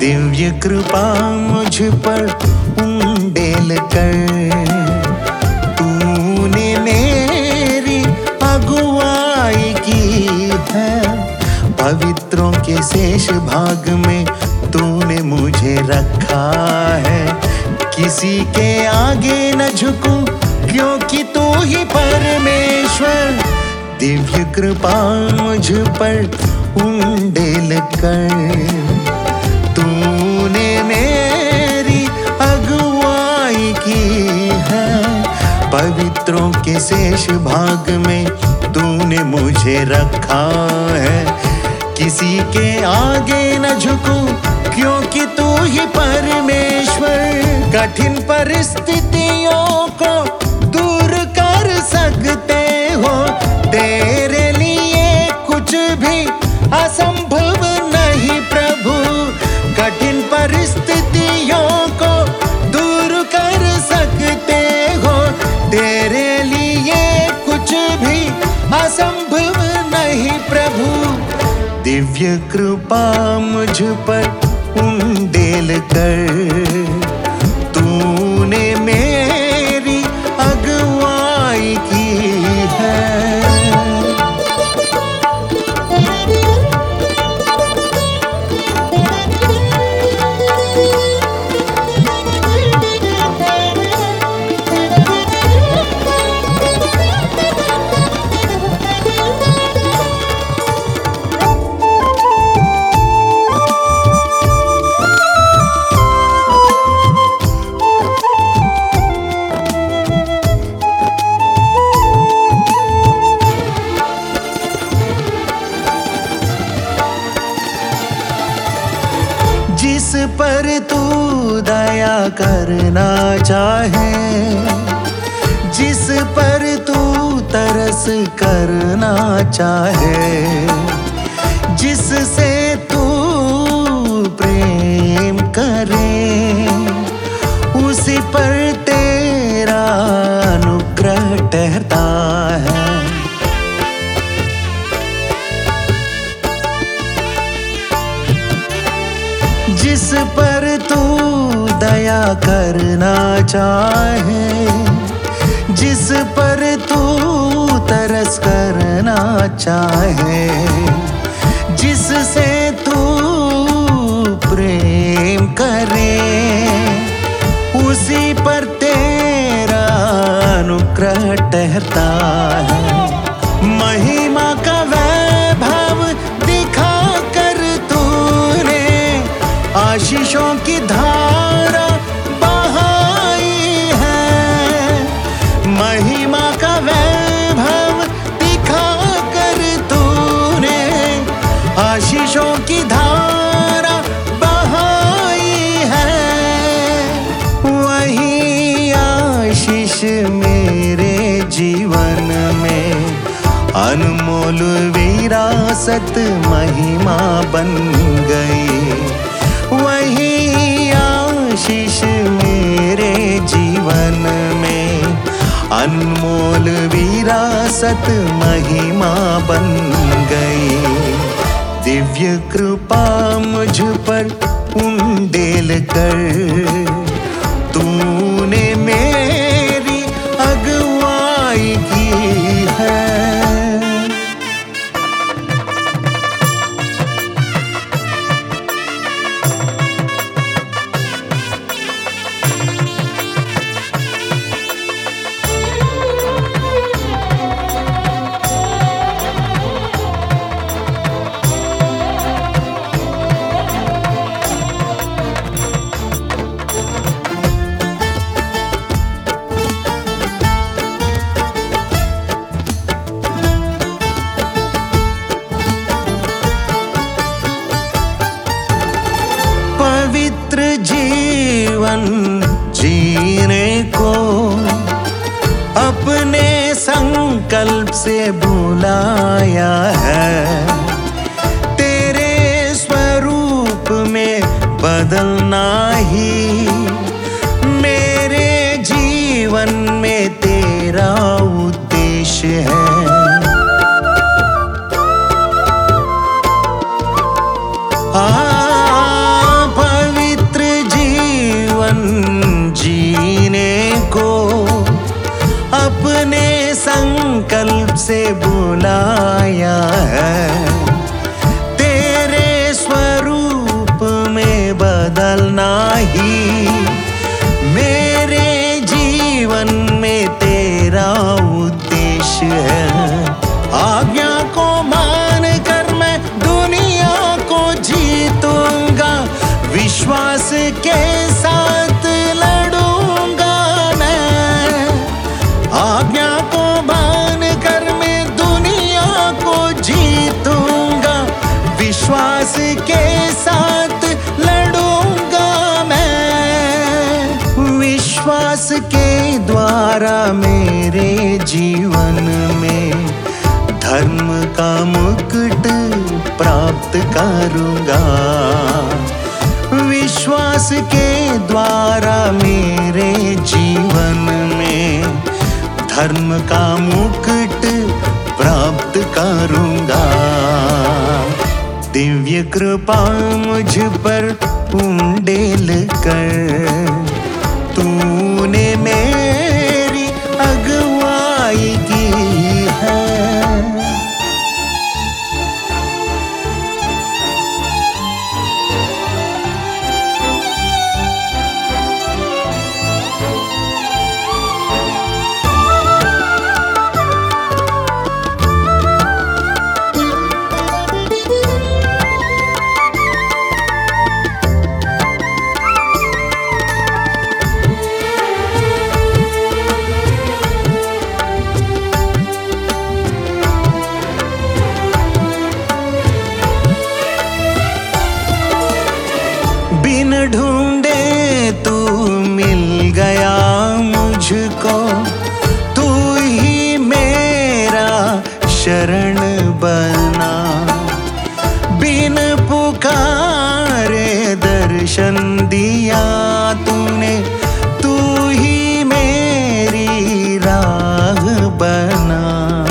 दिव्य कृपा मुझ पर उंडेल कर तूने मेरी अगुवाई की है। पवित्रों के शेष भाग में तूने मुझे रखा है। किसी के आगे न झुकूं क्योंकि तू ही परमेश्वर। दिव्य कृपा मुझ पर उंडेल कर तूने मेरी अगुवाई की है। पवित्रों के शेष भाग में तूने मुझे रखा है। किसी के आगे न झुकूं क्योंकि तू ही परमेश्वर। कठिन परिस्थितियों को दूर कर सकते हो। तेरे लिए कुछ भी असंभव नहीं प्रभु। कठिन परिस्थितियों को दूर कर सकते हो। तेरे लिए कुछ भी असंभव नहीं प्रभु। दिव्य कृपा मुझ पर उंडेल कर तूने मेरी अगुवाई की है। जिस पर तू दया करना चाहे, जिस पर तू तरस करना चाहे, जिससे तू प्रेम करे, उसी पर तेरा अनुग्रह ठहरता है। जिस पर तू दया करना चाहे, जिस पर तू तरस करना चाहे, जिससे तू प्रेम करे, उसी पर तेरा अनुग्रह ठहरता है। महिमा का वैभव दिखा कर तूने आशीषों की धारा बहाई है। महिमा का वैभव दिखा कर तूने आशीषों की धारा बहाई है। वही आशीष मेरे जीवन में अनमोल विरासत महिमा बन गई। वही आशीष मेरे जीवन में अनमोल विरासत महिमा बन गई। दिव्य कृपा मुझ पर उंडेल कर तूने मेरी अगुवाई की है। पवित्र जीवन जीने को अपने संकल्प से बुलाया है। तेरे स्वरूप में बदलना ही मेरे जीवन में तेरा उद्देश्य है। पवित्र ही। मेरे जीवन में तेरा उद्देश्य है, आज्ञा को मान कर मैं दुनिया को जीतूंगा, विश्वास के साथ लड़ूंगा मैं। आज्ञा को मान कर मैं दुनिया को जीतूंगा, विश्वास के साथ लड़ूंगा मैं। विश्वास के द्वारा मेरे जीवन में धर्म का मुकुट प्राप्त करूंगा। विश्वास के द्वारा मेरे जीवन में धर्म का मुकुट प्राप्त करूंगा। दिव्य कृपा मुझ पर उंडेल कर तूने मेरी अगुवाई की है। बिन ढूंढे तू मिल गया मुझको, तू ही मेरा शरण बना। बिन पुकारे दर्शन दिया तूने, तू ही मेरी राह बना।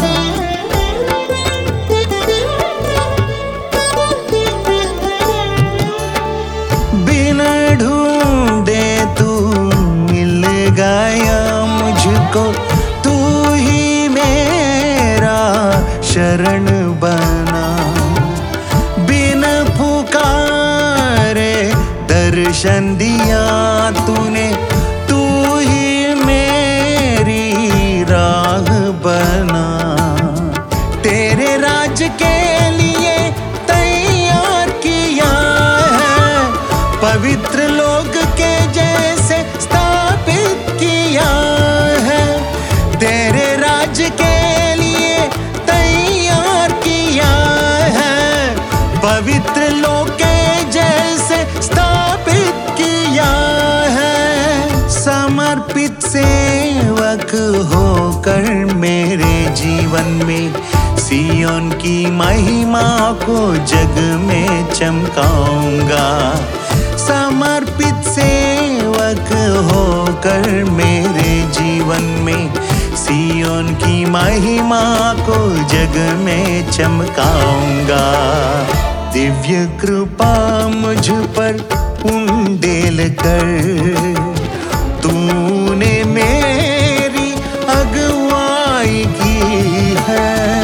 ढूंढे तू मिल गया मुझको, तू ही मेरा शरण बना। बिन पुकारे दर्शन दिया तूने, तू ही मेरी राह बना। तेरे राज के लिए तैयार किया है, पवित्र लोग के जैसे स्थापित किया है। तेरे राज के लिए तैयार किया है, पवित्र लोग के जैसे स्थापित किया है। समर्पित सेवक होकर मेरे जीवन में सिय्योन की महिमा को जग में चमकाऊंगा। समर्पित सेवक होकर मेरे जीवन में सिय्योन की महिमा को जग में चमकाऊंगा। दिव्य कृपा मुझ पर उंडेल कर तूने मेरी अगुवाई की है।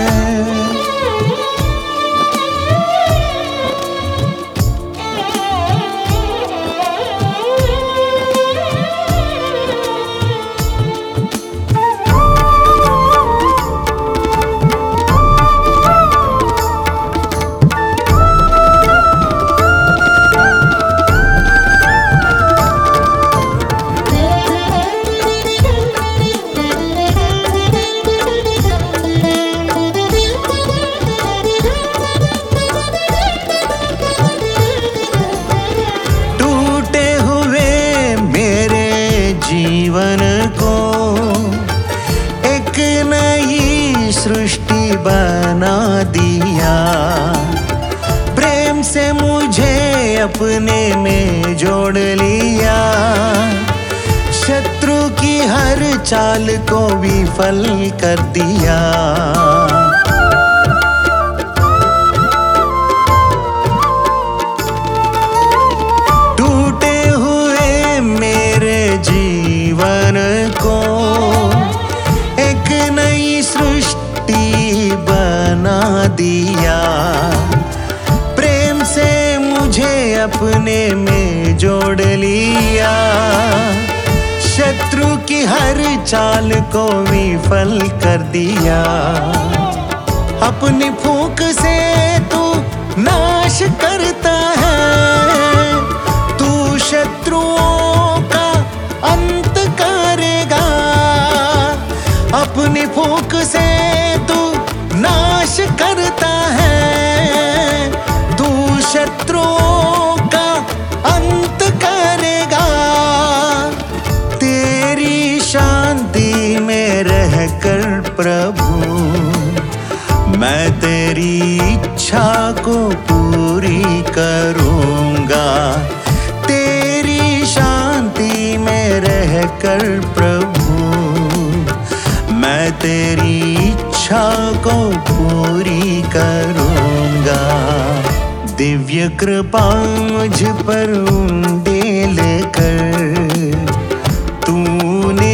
जीवन को एक नई सृष्टि बना दिया, प्रेम से मुझे अपने में जोड़ लिया। शत्रु की हर चाल को विफल कर दिया। टूटे हुए मेरे जीवन को एक नई सृष्टि बना दिया, प्रेम से मुझे अपने में जोड़ लिया, शत्रु की हर चाल को विफल कर दिया। अपनी फूंक से तू नाश करता है, तू शत्रुओं का अंत करेगा। अपनी फूंक से तू नाश करता है, तू शत्रुओं का अंत करेगा। तेरी शांति में रहकर प्रभु मैं तेरी इच्छा को पूरी करूँगा। तेरी शांति में रहकर प्रभु मैं तेरी इच्छा को पूरी करूँगा। दिव्य कृपा मुझ पर उंडेल कर तूने